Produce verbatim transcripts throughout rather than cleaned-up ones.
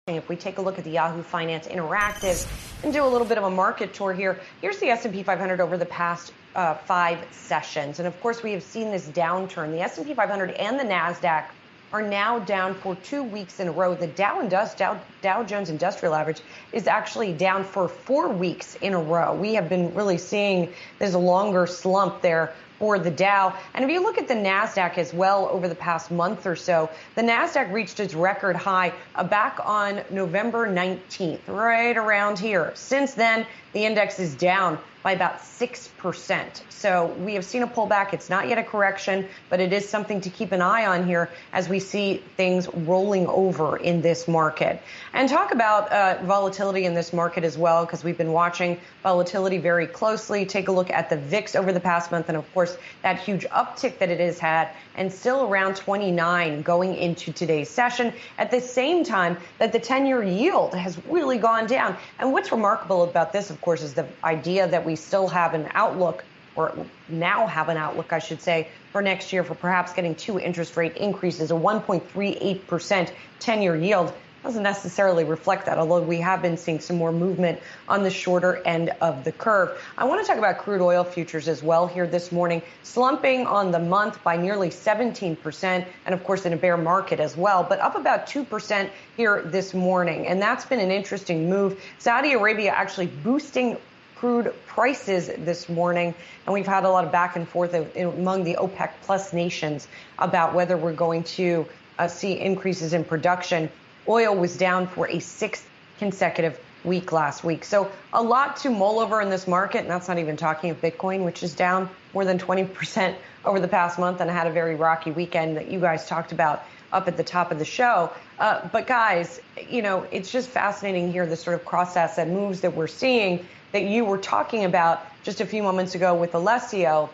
If we take a look at the Yahoo Finance Interactive and do a little bit of a market tour here, here's the S and P five hundred over the past uh, five sessions. And of course, we have seen this downturn. The S and P five hundred and the NASDAQ are now down for two weeks in a row. The Dow, Indus, Dow, Dow Jones Industrial Average is actually down for four weeks in a row. We have been really seeing there's a longer slump there for the Dow. And if you look at the NASDAQ as well over the past month or so, the NASDAQ reached its record high uh, back on November nineteenth, right around here. Since then, the index is down by about six percent. So we have seen a pullback. It's not yet a correction, but it is something to keep an eye on here as we see things rolling over in this market. And talk about uh, volatility in this market as well, because we've been watching volatility very closely. Take a look at the V I X over the past month, and of course, that huge uptick that it has had, and still around twenty-nine going into today's session, at the same time that the ten-year yield has really gone down. And what's remarkable about this, of course, is the idea that we still have an outlook, or now have an outlook, I should say, for next year for perhaps getting two interest rate increases. A one point three eight percent ten-year yield doesn't necessarily reflect that, although we have been seeing some more movement on the shorter end of the curve. I want to talk about crude oil futures as well here this morning, slumping on the month by nearly seventeen percent, and of course in a bear market as well, but up about two percent here this morning. And that's been an interesting move. Saudi Arabia actually boosting crude prices this morning, and we've had a lot of back and forth among the OPEC plus nations about whether we're going to uh, see increases in production. Oil was down for a sixth consecutive week last week. So a lot to mull over in this market, and that's not even talking of Bitcoin, which is down more than twenty percent over the past month and had a very rocky weekend that you guys talked about up at the top of the show. Uh, but guys, you know, it's just fascinating here, the sort of cross-asset moves that we're seeing that you were talking about just a few moments ago with Alessio.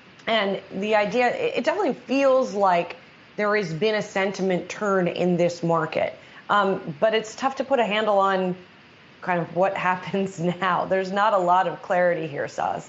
And the idea, it definitely feels like there has been a sentiment turn in this market. Um, but it's tough to put a handle on kind of what happens now. There's not a lot of clarity here, Saz.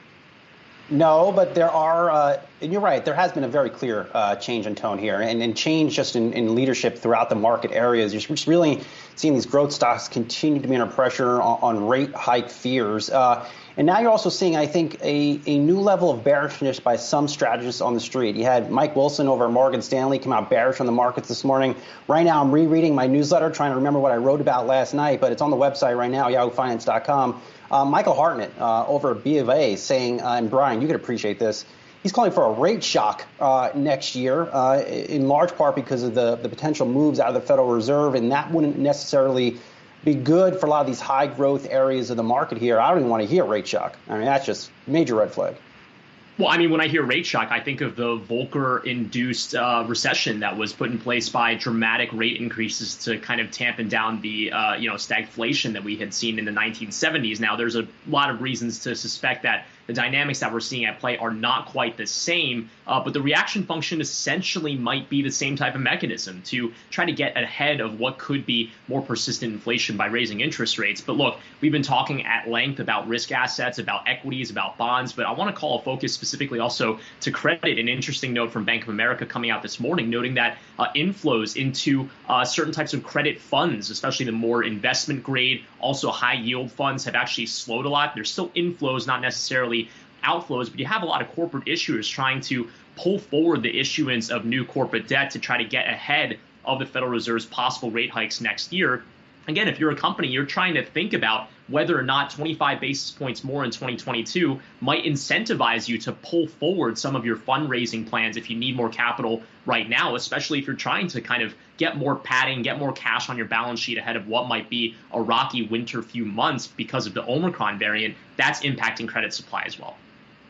No, but there are, uh, and you're right, there has been a very clear uh, change in tone here, and, and change just in, in leadership throughout the market areas. You're just really seeing these growth stocks continue to be under pressure on, on rate hike fears. Uh, and now you're also seeing, I think, a, a new level of bearishness by some strategists on the street. You had Mike Wilson over at Morgan Stanley come out bearish on the markets this morning. Right now, I'm rereading my newsletter, trying to remember what I wrote about last night, but it's on the website right now, yahoo finance dot com. Uh, Michael Hartnett uh, over at B of A saying, uh, and Brian, you could appreciate this, he's calling for a rate shock uh, next year, uh, in large part because of the, the potential moves out of the Federal Reserve, and that wouldn't necessarily be good for a lot of these high growth areas of the market here. I don't even want to hear rate shock. I mean, that's just major red flag. Well, I mean, when I hear rate shock, I think of the Volcker-induced uh, recession that was put in place by dramatic rate increases to kind of tampen down the, uh, you know, stagflation that we had seen in the nineteen seventies. Now, there's a lot of reasons to suspect that the dynamics that we're seeing at play are not quite the same, uh, but the reaction function essentially might be the same type of mechanism to try to get ahead of what could be more persistent inflation by raising interest rates. But look, we've been talking at length about risk assets, about equities, about bonds, but I want to call a focus specifically also to credit. An interesting note from Bank of America coming out this morning, noting that uh, inflows into uh, certain types of credit funds, especially the more investment grade, also high yield funds, have actually slowed a lot. There's still inflows, not necessarily outflows, but you have a lot of corporate issuers trying to pull forward the issuance of new corporate debt to try to get ahead of the Federal Reserve's possible rate hikes next year. Again, if you're a company, you're trying to think about whether or not twenty-five basis points more in twenty twenty-two might incentivize you to pull forward some of your fundraising plans if you need more capital right now, especially if you're trying to kind of get more padding, get more cash on your balance sheet ahead of what might be a rocky winter few months because of the Omicron variant. That's impacting credit supply as well.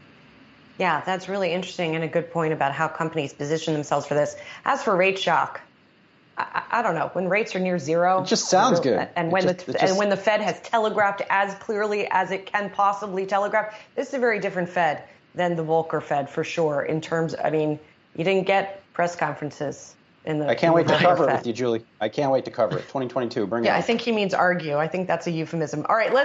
Yeah, that's really interesting and a good point about how companies position themselves for this. As for rate shock, I, I don't know. When rates are near zero, it just sounds good. And when just, the just, and when the Fed has telegraphed as clearly as it can possibly telegraph, this is a very different Fed than the Volcker Fed for sure. In terms, I mean, you didn't get press conferences in the. I can't wait to cover Fed. it with you, Julie. I can't wait to cover it. twenty twenty-two, bring it. Yeah, on. I think he means argue. I think that's a euphemism. All right, let's.